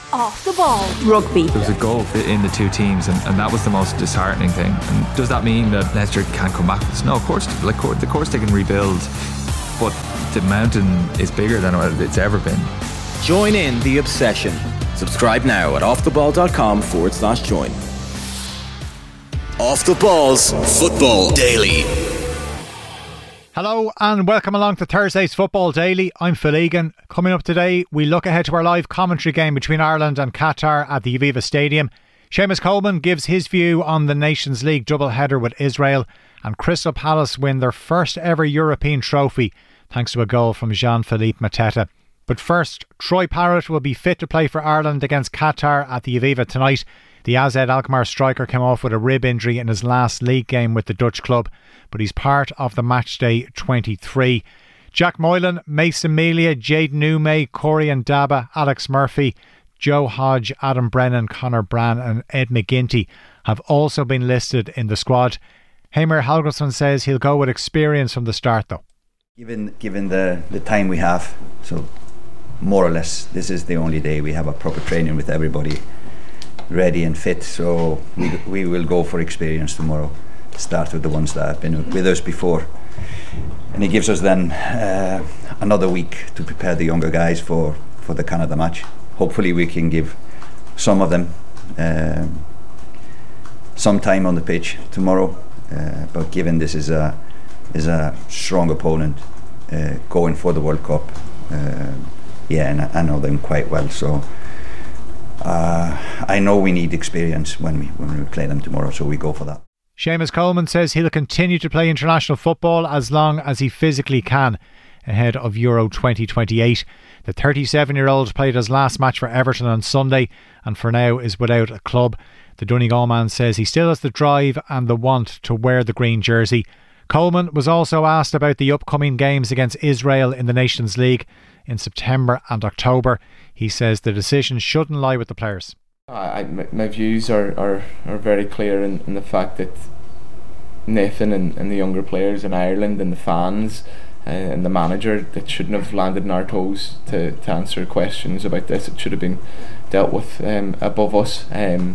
Off the Ball Rugby. There was a gulf in the two teams, and that was the most disheartening thing. And does that mean that Leicester can't come back? No, of course. Of course they can rebuild, but the mountain is bigger than it's ever been. Join in the obsession. Subscribe now at offtheball.com/join. Off the Ball's Football Daily. Hello and welcome along to Thursday's Football Daily. I'm Phil Egan. Coming up today, we look ahead to our live commentary game between Ireland and Qatar at the Aviva Stadium. Seamus Coleman gives his view on the Nations League doubleheader with Israel, and Crystal Palace win their first ever European trophy thanks to a goal from Jean-Philippe Mateta. But first, Troy Parrott will be fit to play for Ireland against Qatar at the Aviva tonight. The AZ Alkmaar striker came off with a rib injury in his last league game with the Dutch club, but he's part of the matchday 23. Jack Moylan, Mason Melia, Jayden Nume, Corey Ndaba, Alex Murphy, Joe Hodge, Adam Brennan, Conor Brann and Ed McGinty have also been listed in the squad. Heimir Hallgrímsson says he'll go with experience from the start though. Given the time we have, so more or less this is the only day we have a proper training with everybody ready and fit, so we will go for experience tomorrow. Start with the ones that have been with us before, and it gives us then another week to prepare the younger guys for the Canada match. Hopefully we can give some of them some time on the pitch tomorrow, but given this is a strong opponent going for the World Cup, and I know them quite well, so I know we need experience when we play them tomorrow, so we go for that. Seamus Coleman says he'll continue to play international football as long as he physically can ahead of Euro 2028. The 37-year-old played his last match for Everton on Sunday and for now is without a club. The Donegal man says he still has the drive and the want to wear the green jersey. Coleman was also asked about the upcoming games against Israel in the Nations League in September and October. He says the decision shouldn't lie with the players. My views are very clear in the fact that Nathan and the younger players in Ireland and the fans and the manager, that shouldn't have landed in our toes to answer questions about this. It should have been dealt with above us. I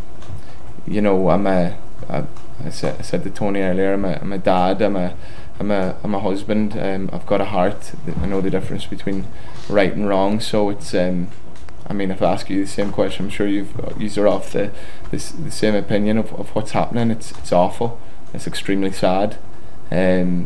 said to Tony earlier, I'm a dad, I'm a husband, I've got a heart. I know the difference between right and wrong, so it's if I ask you the same question, I'm sure you are off the same opinion of what's happening. It's awful, it's extremely sad, and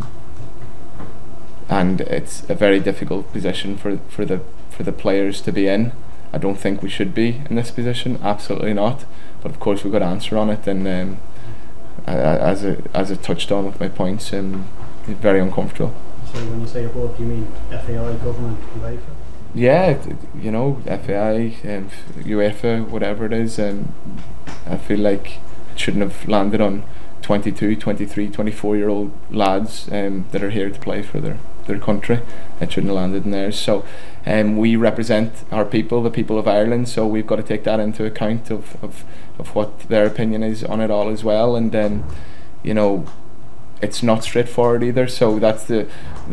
it's a very difficult position for the players to be in. I don't think we should be in this position, absolutely not, but of course we've got to answer on it, and as I touched on with my points, it's very uncomfortable. So when you say above, do you mean FAI, government, UEFA? Yeah, FAI, UEFA, whatever it is, I feel like it shouldn't have landed on 22, 23, 24-year-old lads that are here to play for their country. It shouldn't have landed in theirs. So we represent our people, the people of Ireland, so we've got to take that into account of what their opinion is on it all as well. And it's not straightforward either, so that's the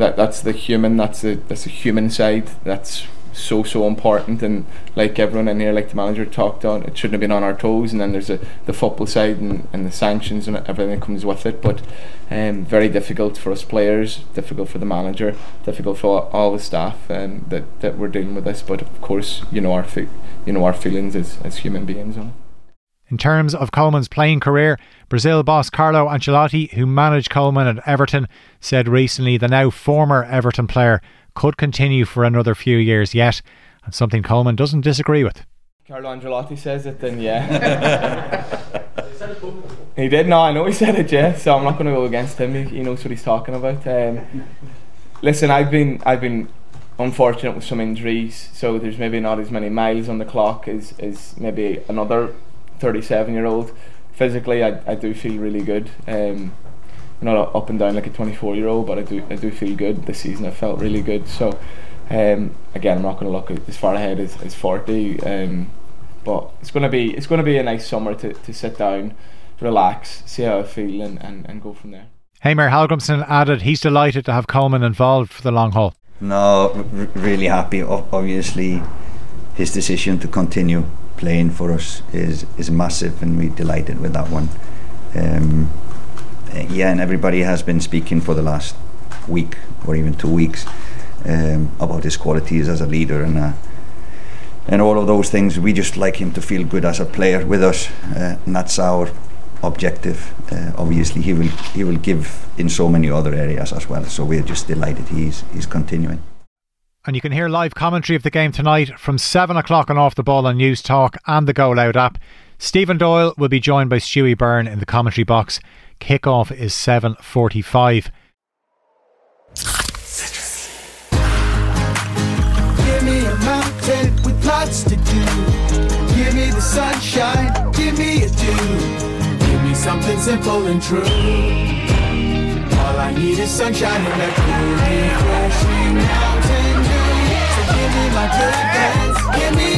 human side that's so important, and like everyone in here, like the manager talked on, it shouldn't have been on our toes. And then there's the football side and the sanctions and everything that comes with it, but very difficult for us players, difficult for the manager, difficult for all the staff that we're dealing with this. But of course our feelings as human beings on it. In terms of Coleman's playing career, Brazil boss Carlo Ancelotti, who managed Coleman at Everton, said recently the now former Everton player could continue for another few years yet, and something Coleman doesn't disagree with. Carlo Ancelotti says it, then yeah. He did, no, I know he said it, yeah, so I'm not going to go against him. He knows what he's talking about. Listen, I've been unfortunate with some injuries, so there's maybe not as many miles on the clock as maybe another 37-year-old. Physically, I do feel really good. Not up and down like a 24-year-old, but I do feel good. This season I felt really good. So again, I'm not going to look as far ahead as 40, but it's going to be a nice summer to sit down, relax, see how I feel, and go from there. Heimir Hallgrímsson added he's delighted to have Coleman involved for the long haul. No, really happy. Obviously his decision to continue playing for us is massive, and we're delighted with that one. And everybody has been speaking for the last week or even 2 weeks about his qualities as a leader and all of those things. We just like him to feel good as a player with us, and that's our objective. Obviously he will give in so many other areas as well, so we're just delighted he's continuing. And you can hear live commentary of the game tonight from 7 o'clock on Off the Ball on News Talk and the Go Loud app. Stephen Doyle will be joined by Stewie Byrne in the commentary box. Kick-off is 7:45. Give me a mountain with lots to do. Give me the sunshine, give me a dew. Give me something simple and true. All I need is sunshine and a cool, refreshing mountain dew. So give me my good friends, give me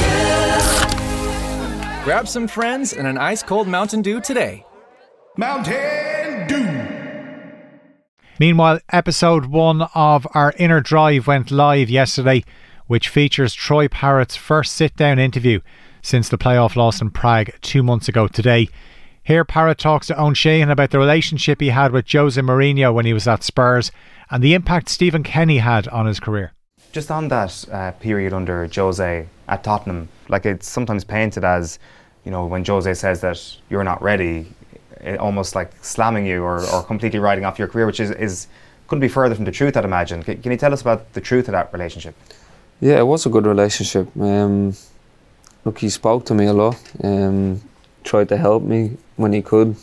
a dew. Grab some friends and an ice-cold Mountain Dew today. Mountain Dew. Meanwhile, episode 1 of our Inner Drive went live yesterday, which features Troy Parrott's first sit-down interview since the playoff loss in Prague 2 months ago today. Here Parrott talks to Owen Sheehan about the relationship he had with Jose Mourinho when he was at Spurs and the impact Stephen Kenny had on his career. Just on that period under Jose at Tottenham, like it's sometimes painted as, you know, when Jose says that you're not ready, it almost like slamming you or completely writing off your career, which is couldn't be further from the truth, I'd imagine. Can you tell us about the truth of that relationship? Yeah, it was a good relationship. Look, he spoke to me a lot, tried to help me when he could.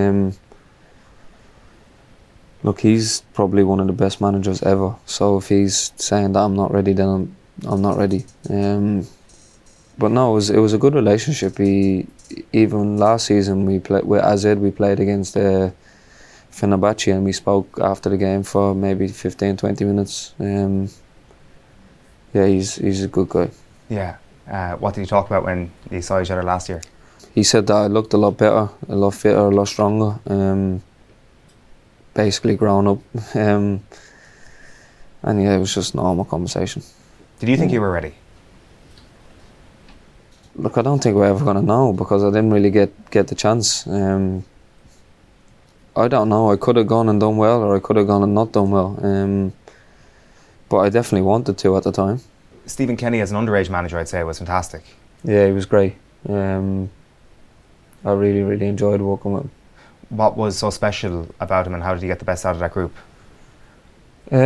Look, he's probably one of the best managers ever, so if he's saying that I'm not ready, then I'm not ready. But no, it was a good relationship. Even last season we played with AZ, we played against Fenerbahce, and we spoke after the game for maybe 15-20 minutes. Yeah, he's a good guy. Yeah. What did you talk about when you saw each other last year? He said that I looked a lot better, a lot fitter, a lot stronger. Basically grown up. And yeah, it was just a normal conversation. Did you think you were ready? Look, I don't think we're ever going to know because I didn't really get the chance. I don't know. I could have gone and done well, or I could have gone and not done well. But I definitely wanted to at the time. Stephen Kenny as an underage manager, I'd say, was fantastic. Yeah, he was great. I really, really enjoyed working with him. What was so special about him, and how did he get the best out of that group? I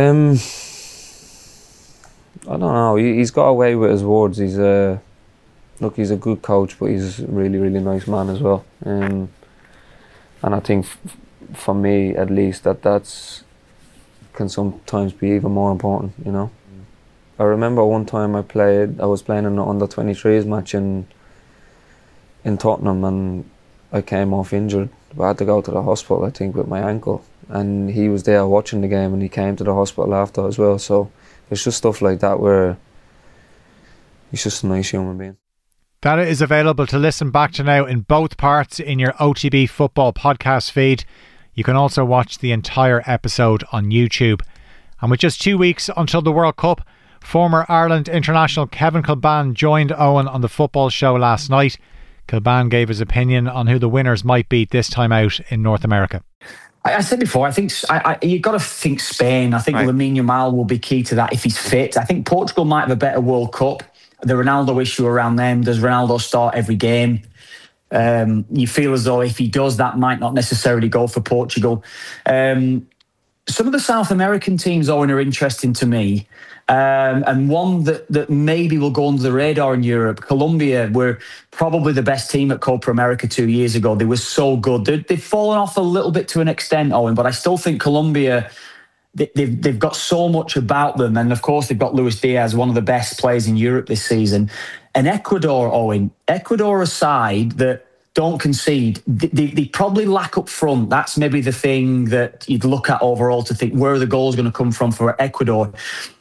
don't know. He's got away with his words. He's a good coach, but he's a really, really nice man as well. And I think for me, at least, that's can sometimes be even more important, you know. I remember one time I was playing in the under-23s match in Tottenham, and I came off injured. I had to go to the hospital, I think, with my ankle. And he was there watching the game, and he came to the hospital after as well. So it's just stuff like that where he's just a nice human being. That is available to listen back to now in both parts in your OTB Football podcast feed. You can also watch the entire episode on YouTube. And with just 2 weeks until the World Cup, former Ireland international Kevin Kilbane joined Owen on the football show last night. Kilbane gave his opinion on who the winners might be this time out in North America. I said before, I think you've got to think Spain. I think Lamine Yamal will be key to that if he's fit. I think Portugal might have a better World Cup. The Ronaldo issue around them, does Ronaldo start every game? You feel as though if he does, that might not necessarily go for Portugal. Some of the South American teams, Owen, are interesting to me. And one that maybe will go under the radar in Europe, Colombia were probably the best team at Copa America 2 years ago. They were so good. They've fallen off a little bit to an extent, Owen, but I still think Colombia, they've got so much about them. And of course, they've got Luis Diaz, one of the best players in Europe this season. And Ecuador, Owen, Ecuador aside, that don't concede, they probably lack up front. That's maybe the thing that you'd look at overall to think, where are the goals going to come from for Ecuador?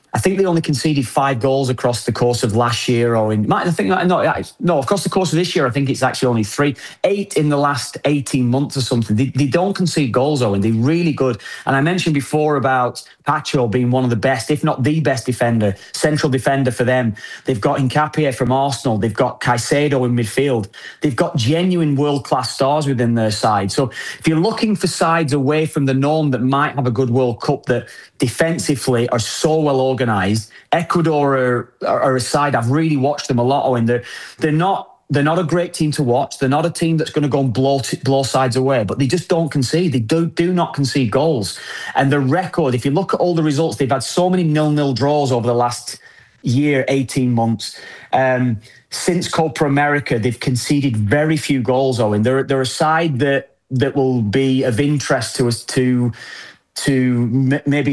I think they only conceded 5 goals across the course of last year, or across the course of this year, I think it's actually only 3. 8 in the last 18 months or something. They don't concede goals, Owen. They're really good. And I mentioned before about Pacho being one of the best, if not the best central defender for them. They've got Nkapie from Arsenal. They've got Caicedo in midfield. They've got genuine world-class stars within their side. So if you're looking for sides away from the norm that might have a good World Cup, that defensively are so well organised, Ecuador are a side, I've really watched them a lot, Owen. They're not a great team to watch. They're not a team that's going to go and blow sides away, but they just don't concede. They do not concede goals. And the record, if you look at all the results, they've had so many 0-0 draws over the last year, 18 months. Since Copa America, they've conceded very few goals, Owen. They're a side that will be of interest to us, certainly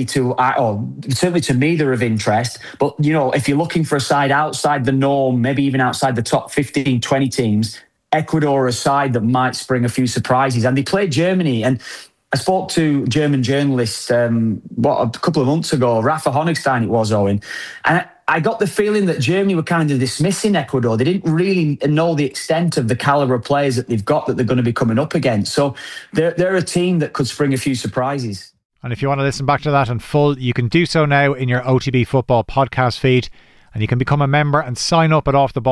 to me, they're of interest. But, if you're looking for a side outside the norm, maybe even outside the top 15, 20 teams, Ecuador are a side that might spring a few surprises. And they played Germany. And I spoke to a German journalist, a couple of months ago, Rafa Honigstein it was, Owen. And I got the feeling that Germany were kind of dismissing Ecuador. They didn't really know the extent of the calibre of players that they've got that they're going to be coming up against. So they're a team that could spring a few surprises. And if you want to listen back to that in full, you can do so now in your OTB Football podcast feed. And you can become a member and sign up at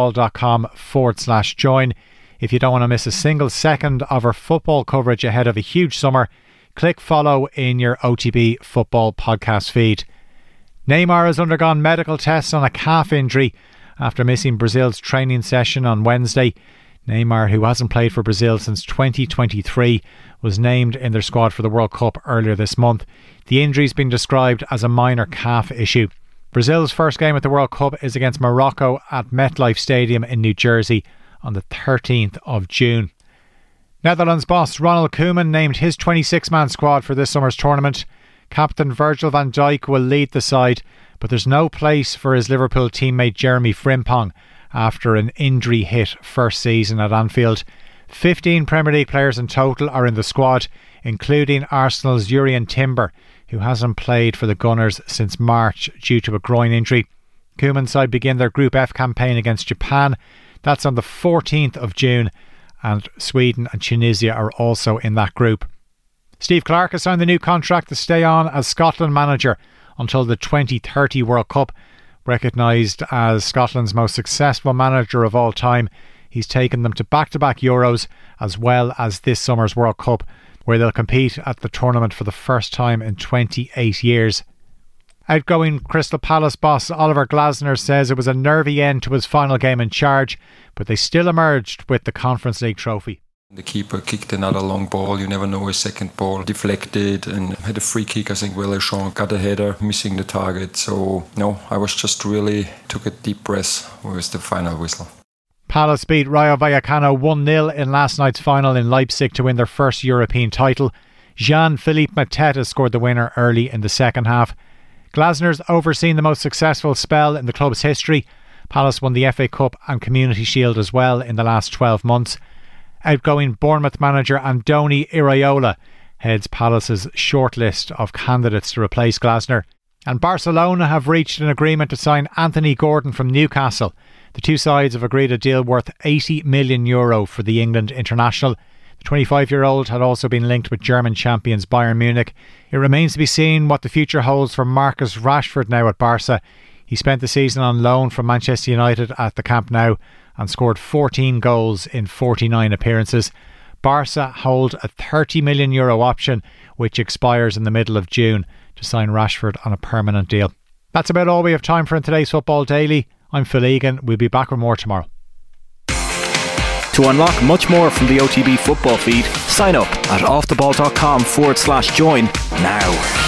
offtheball.com/join. If you don't want to miss a single second of our football coverage ahead of a huge summer, click follow in your OTB Football podcast feed. Neymar has undergone medical tests on a calf injury after missing Brazil's training session on Wednesday. Neymar, who hasn't played for Brazil since 2023, was named in their squad for the World Cup earlier this month. The injury's been described as a minor calf issue. Brazil's first game at the World Cup is against Morocco at MetLife Stadium in New Jersey on the 13th of June. Netherlands boss Ronald Koeman named his 26-man squad for this summer's tournament. Captain Virgil van Dijk will lead the side, but there's no place for his Liverpool teammate Jeremy Frimpong after an injury-hit first season at Anfield. 15 Premier League players in total are in the squad, including Arsenal's Jurrien Timber, who hasn't played for the Gunners since March due to a groin injury. Koeman's side begin their Group F campaign against Japan. That's on the 14th of June, and Sweden and Tunisia are also in that group. Steve Clarke has signed the new contract to stay on as Scotland manager until the 2030 World Cup. Recognised as Scotland's most successful manager of all time, he's taken them to back-to-back Euros as well as this summer's World Cup, where they'll compete at the tournament for the first time in 28 years. Outgoing Crystal Palace boss Oliver Glasner says it was a nervy end to his final game in charge, but they still emerged with the Conference League trophy. The keeper kicked another long ball, you never know, a second ball deflected, and had a free kick. I think Willerchon got a header, missing the target. So no, I was just really took a deep breath with the final whistle. Palace beat Rayo Vallecano 1-0 in last night's final in Leipzig to win their first European title. Jean-Philippe Mateta scored the winner early in the second half. Glasner's overseen the most successful spell in the club's history. Palace won the FA Cup and Community Shield as well in the last 12 months. Outgoing Bournemouth manager Andoni Iraola heads Palace's shortlist of candidates to replace Glasner. And Barcelona have reached an agreement to sign Anthony Gordon from Newcastle. The two sides have agreed a deal worth €80 million for the England international. The 25-year-old had also been linked with German champions Bayern Munich. It remains to be seen what the future holds for Marcus Rashford now at Barca. He spent the season on loan from Manchester United at the Camp Nou and scored 14 goals in 49 appearances. Barca hold a €30 million option, which expires in the middle of June, to sign Rashford on a permanent deal. That's about all we have time for in today's Football Daily. I'm Phil Egan. We'll be back with more tomorrow. To unlock much more from the OTB football feed, sign up at offtheball.com/join now.